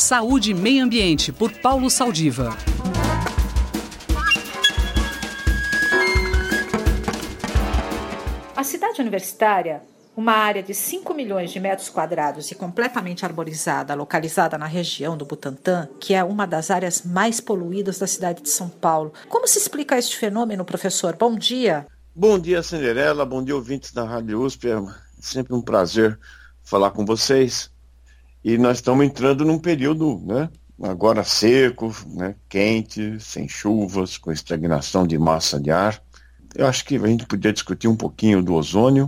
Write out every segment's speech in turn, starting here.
Saúde e Meio Ambiente, por Paulo Saldiva. A cidade universitária, uma área de 5 milhões de metros quadrados e completamente arborizada, localizada na região do Butantã, que é uma das áreas mais poluídas da cidade de São Paulo. Como se explica este fenômeno, professor? Bom dia. Bom dia, Cinderela. Bom dia, ouvintes da Rádio USP. É sempre um prazer falar com vocês. E nós estamos entrando num período, agora seco, quente, sem chuvas, com estagnação de massa de ar. Eu acho que a gente podia discutir um pouquinho do ozônio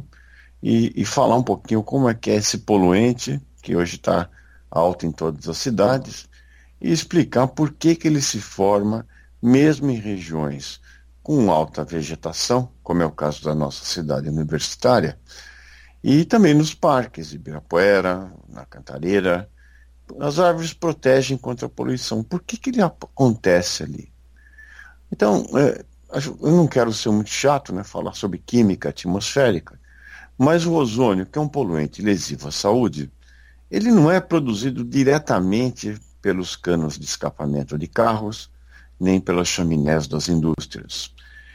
e falar um pouquinho como é que é esse poluente, que hoje está alto em todas as cidades, e explicar por que ele se forma mesmo em regiões com alta vegetação, como é o caso da nossa cidade universitária, e também nos parques, Ibirapuera, na Cantareira. As árvores protegem contra a poluição. Por que ele acontece ali? Então, eu não quero ser muito chato, falar sobre química atmosférica, mas o ozônio, que é um poluente lesivo à saúde, ele não é produzido diretamente pelos canos de escapamento de carros, nem pelas chaminés das indústrias.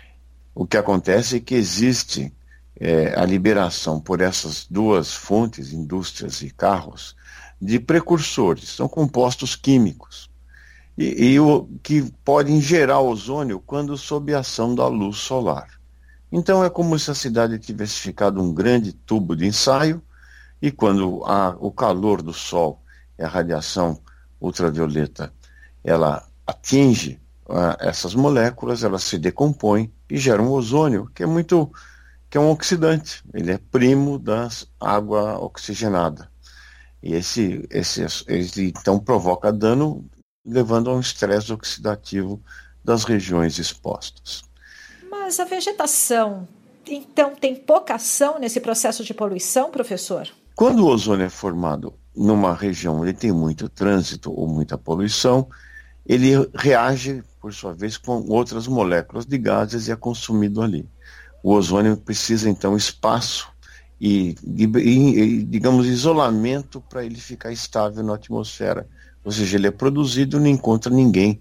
O que acontece é que existe a liberação por essas duas fontes, indústrias e carros, de precursores, são compostos químicos, e que podem gerar ozônio quando sob a ação da luz solar. Então é como se a cidade tivesse ficado um grande tubo de ensaio, e quando o calor do sol e a radiação ultravioleta, ela atinge essas moléculas, elas se decompõem e geram um ozônio, que é um oxidante. Ele é primo da água oxigenada. E esse então provoca dano, levando a um estresse oxidativo das regiões expostas. Mas a vegetação, então, tem pouca ação nesse processo de poluição, professor? Quando o ozônio é formado numa região onde tem muito trânsito ou muita poluição, ele reage, por sua vez, com outras moléculas de gases e é consumido ali. O ozônio precisa, então, espaço e digamos, isolamento para ele ficar estável na atmosfera. Ou seja, ele é produzido e não encontra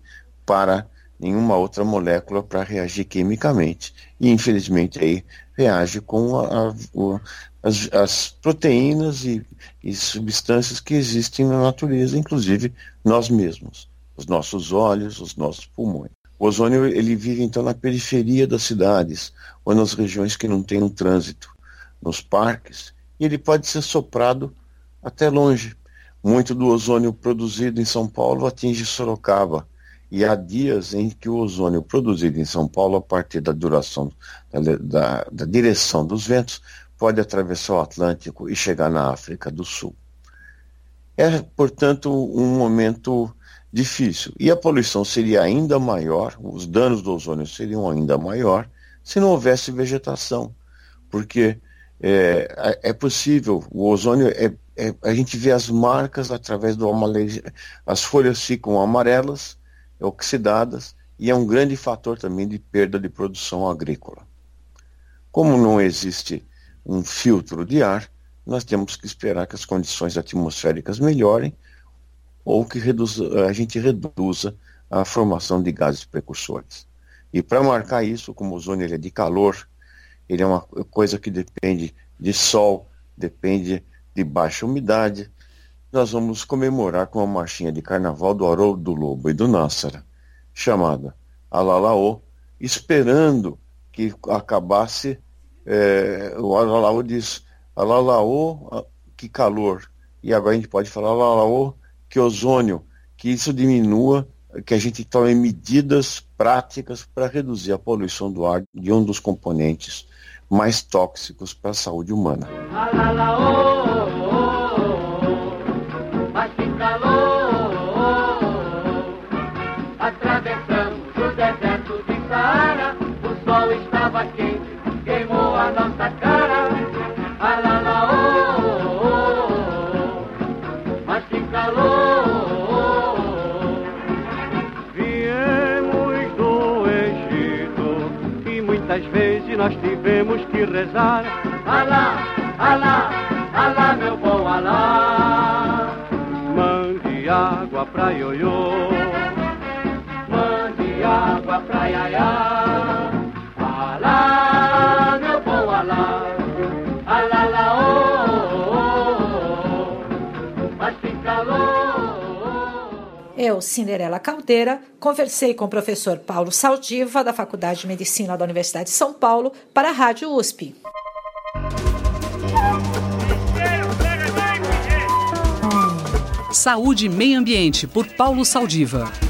nenhuma outra molécula para reagir quimicamente. E, infelizmente, aí reage com as proteínas e substâncias que existem na natureza, inclusive nós mesmos, os nossos olhos, os nossos pulmões. O ozônio, ele vive, então, na periferia das cidades, ou nas regiões que não têm um trânsito, nos parques, e ele pode ser soprado até longe. Muito do ozônio produzido em São Paulo atinge Sorocaba, e há dias em que o ozônio produzido em São Paulo, a partir da da direção dos ventos, pode atravessar o Atlântico e chegar na África do Sul. É, portanto, um momento difícil. E a poluição seria ainda maior, os danos do ozônio seriam ainda maior, se não houvesse vegetação. Porque é possível, o ozônio, a gente vê as marcas através do amarelamento, as folhas ficam amarelas, oxidadas, e é um grande fator também de perda de produção agrícola. Como não existe um filtro de ar, nós temos que esperar que as condições atmosféricas melhorem ou que a gente reduza a formação de gases precursores. E para marcar isso, como o ozônio ele é de calor, ele é uma coisa que depende de sol, depende de baixa umidade, nós vamos comemorar com uma marchinha de carnaval do Haroldo do Lobo e do Nassara, chamada Alalaô, esperando que acabasse, o Alalaô diz, Alalaô, que calor, e agora a gente pode falar Alalaô, que ozônio, que isso diminua, que a gente tome medidas práticas para reduzir a poluição do ar de um dos componentes mais tóxicos para a saúde humana. Atravessamos o deserto de Saara, o sol estava quente, queimou a nossa cara. Mas que calor! Viemos do Egito e muitas vezes nós tivemos que rezar. Alá, Alá, Alá, meu bom Alá. Mande água pra ai, ai, ai. Alá, meu bom alá. Alá, lá, mas que calor. Eu, Cinderela Caldeira, conversei com o professor Paulo Saldiva, da Faculdade de Medicina da Universidade de São Paulo, para a Rádio USP. Saúde e Meio Ambiente, por Paulo Saldiva.